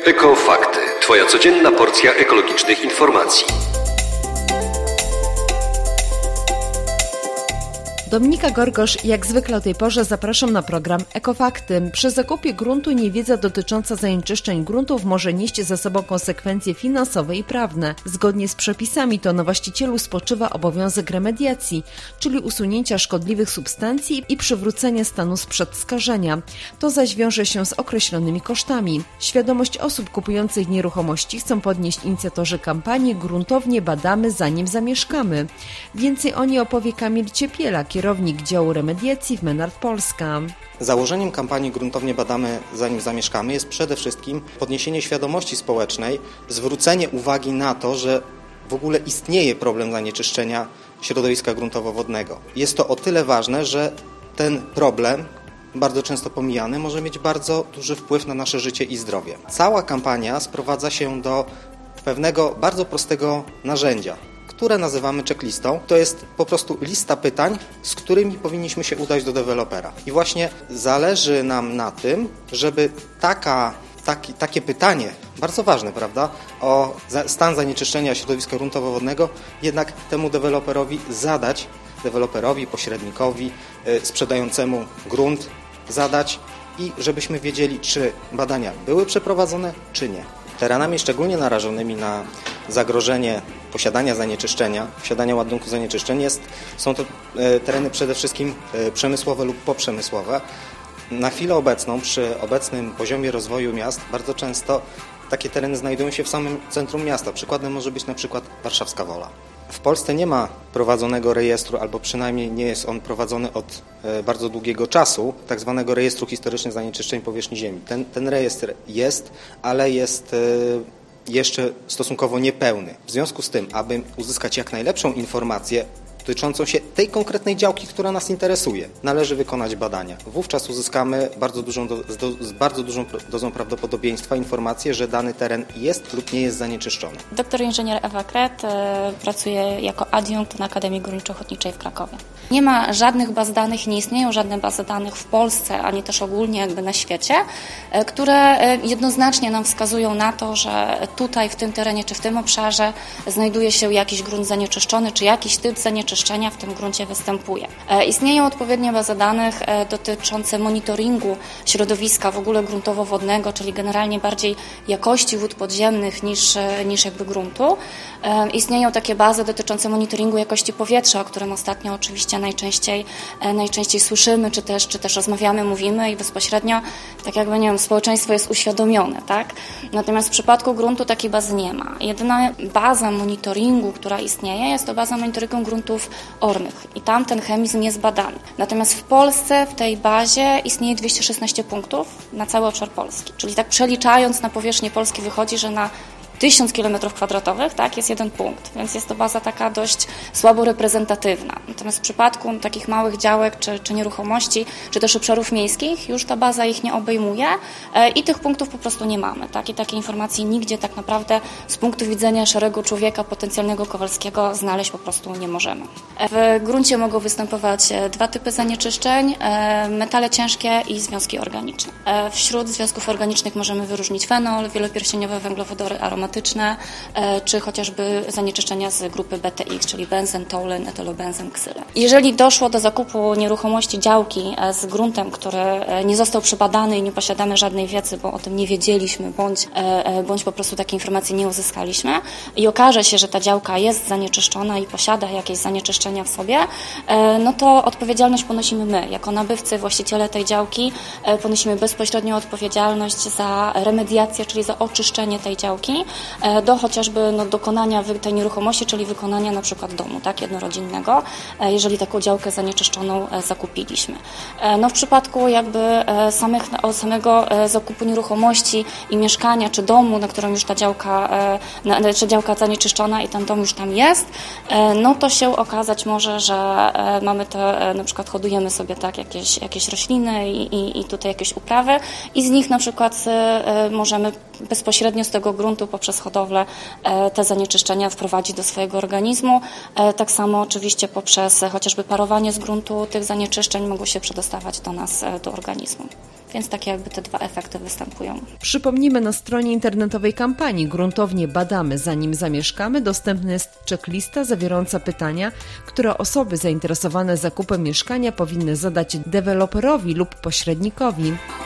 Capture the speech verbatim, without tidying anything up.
Ekofakty. Twoja codzienna porcja ekologicznych informacji. Dominika Gorgosz, jak zwykle o tej porze zapraszam na program Ekofakty. Przy zakupie gruntu niewiedza dotycząca zanieczyszczeń gruntów może nieść ze sobą konsekwencje finansowe i prawne. Zgodnie z przepisami to na właścicielu spoczywa obowiązek remediacji, czyli usunięcia szkodliwych substancji i przywrócenia stanu sprzed skażenia. To zaś wiąże się z określonymi kosztami. Świadomość osób kupujących nieruchomości chcą podnieść inicjatorzy kampanii Gruntownie badamy, zanim zamieszkamy. Więcej o niej opowie Kamil Ciepiela, kierownik działu remediacji w Menard Polska. Założeniem kampanii Gruntownie badamy, zanim zamieszkamy jest przede wszystkim podniesienie świadomości społecznej, zwrócenie uwagi na to, że w ogóle istnieje problem zanieczyszczenia środowiska gruntowo-wodnego. Jest to o tyle ważne, że ten problem, bardzo często pomijany, może mieć bardzo duży wpływ na nasze życie i zdrowie. Cała kampania sprowadza się do pewnego bardzo prostego narzędzia, które nazywamy checklistą. To jest po prostu lista pytań, z którymi powinniśmy się udać do dewelopera. I właśnie zależy nam na tym, żeby taka, taki, takie pytanie, bardzo ważne, prawda, o stan zanieczyszczenia środowiska gruntowo-wodnego, jednak temu deweloperowi zadać, deweloperowi, pośrednikowi, yy, sprzedającemu grunt zadać i żebyśmy wiedzieli, czy badania były przeprowadzone, czy nie. Terenami szczególnie narażonymi na zagrożenie posiadania zanieczyszczenia, posiadania ładunku zanieczyszczeń jest, są to e, tereny przede wszystkim e, przemysłowe lub poprzemysłowe. Na chwilę obecną, przy obecnym poziomie rozwoju miast, bardzo często takie tereny znajdują się w samym centrum miasta. Przykładem może być na przykład Warszawska Wola. W Polsce nie ma prowadzonego rejestru, albo przynajmniej nie jest on prowadzony od e, bardzo długiego czasu, tak zwanego rejestru historycznych zanieczyszczeń powierzchni ziemi. Ten, ten rejestr jest, ale jest e, jeszcze stosunkowo niepełny. W związku z tym, aby uzyskać jak najlepszą informację dotyczącą się tej konkretnej działki, która nas interesuje, należy wykonać badania. Wówczas uzyskamy bardzo dużą do, z bardzo dużą dozą prawdopodobieństwa informację, że dany teren jest lub nie jest zanieczyszczony. Doktor inżynier Ewa Kret e, pracuje jako adiunkt na Akademii Górniczo-Hutniczej w Krakowie. Nie ma żadnych baz danych, nie istnieją żadne bazy danych w Polsce, ani też ogólnie jakby na świecie, e, które e, jednoznacznie nam wskazują na to, że tutaj w tym terenie czy w tym obszarze znajduje się jakiś grunt zanieczyszczony, czy jakiś typ zanieczyszczenia w tym gruncie występuje. E, istnieją odpowiednie bazy danych e, dotyczące monitoringu środowiska w ogóle gruntowo-wodnego, czyli generalnie bardziej jakości wód podziemnych niż, e, niż jakby gruntu. E, istnieją takie bazy dotyczące monitoringu jakości powietrza, o którym ostatnio oczywiście najczęściej, e, najczęściej słyszymy, czy też, czy też rozmawiamy, mówimy i bezpośrednio tak jakby, nie wiem, społeczeństwo jest uświadomione, tak? Natomiast w przypadku gruntu takiej bazy nie ma. Jedyna baza monitoringu, która istnieje, jest to baza monitoringu gruntów ornych i tam ten chemizm jest badany. Natomiast w Polsce w tej bazie istnieje dwieście szesnaście punktów na cały obszar Polski. Czyli tak przeliczając na powierzchnię Polski wychodzi, że na tysiąc kilometrów kwadratowych, tak, jest jeden punkt, więc jest to baza taka dość słabo reprezentatywna. Natomiast w przypadku takich małych działek, czy, czy nieruchomości, czy też obszarów miejskich, już ta baza ich nie obejmuje e, i tych punktów po prostu nie mamy, tak, i takiej informacji nigdzie tak naprawdę z punktu widzenia szarego człowieka, potencjalnego Kowalskiego, znaleźć po prostu nie możemy. W gruncie mogą występować dwa typy zanieczyszczeń, e, metale ciężkie i związki organiczne. E, wśród związków organicznych możemy wyróżnić fenol, wielopierścieniowe węglowodory aromatyczne, czy chociażby zanieczyszczenia z grupy B T X, czyli benzen, toluen, etylobenzen, ksylę. Jeżeli doszło do zakupu nieruchomości działki z gruntem, który nie został przebadany i nie posiadamy żadnej wiedzy, bo o tym nie wiedzieliśmy, bądź, bądź po prostu takiej informacji nie uzyskaliśmy i okaże się, że ta działka jest zanieczyszczona i posiada jakieś zanieczyszczenia w sobie, no to odpowiedzialność ponosimy my. Jako nabywcy, właściciele tej działki ponosimy bezpośrednią odpowiedzialność za remediację, czyli za oczyszczenie tej działki, do chociażby no, dokonania tej nieruchomości, czyli wykonania na przykład domu, tak, jednorodzinnego, jeżeli taką działkę zanieczyszczoną zakupiliśmy. No, w przypadku jakby samych, samego zakupu nieruchomości i mieszkania, czy domu, na którym już ta działka, czy działka zanieczyszczona i ten dom już tam jest, no to się okazać może, że mamy te, na przykład hodujemy sobie tak jakieś, jakieś rośliny i, i, i tutaj jakieś uprawy i z nich na przykład możemy bezpośrednio z tego gruntu poprzez poprzez hodowlę te zanieczyszczenia wprowadzi do swojego organizmu. Tak samo oczywiście poprzez chociażby parowanie z gruntu tych zanieczyszczeń mogą się przedostawać do nas, do organizmu. Więc takie jakby te dwa efekty występują. Przypomnijmy, na stronie internetowej kampanii Gruntownie badamy, zanim zamieszkamy, dostępna jest checklista zawierająca pytania, które osoby zainteresowane zakupem mieszkania powinny zadać deweloperowi lub pośrednikowi.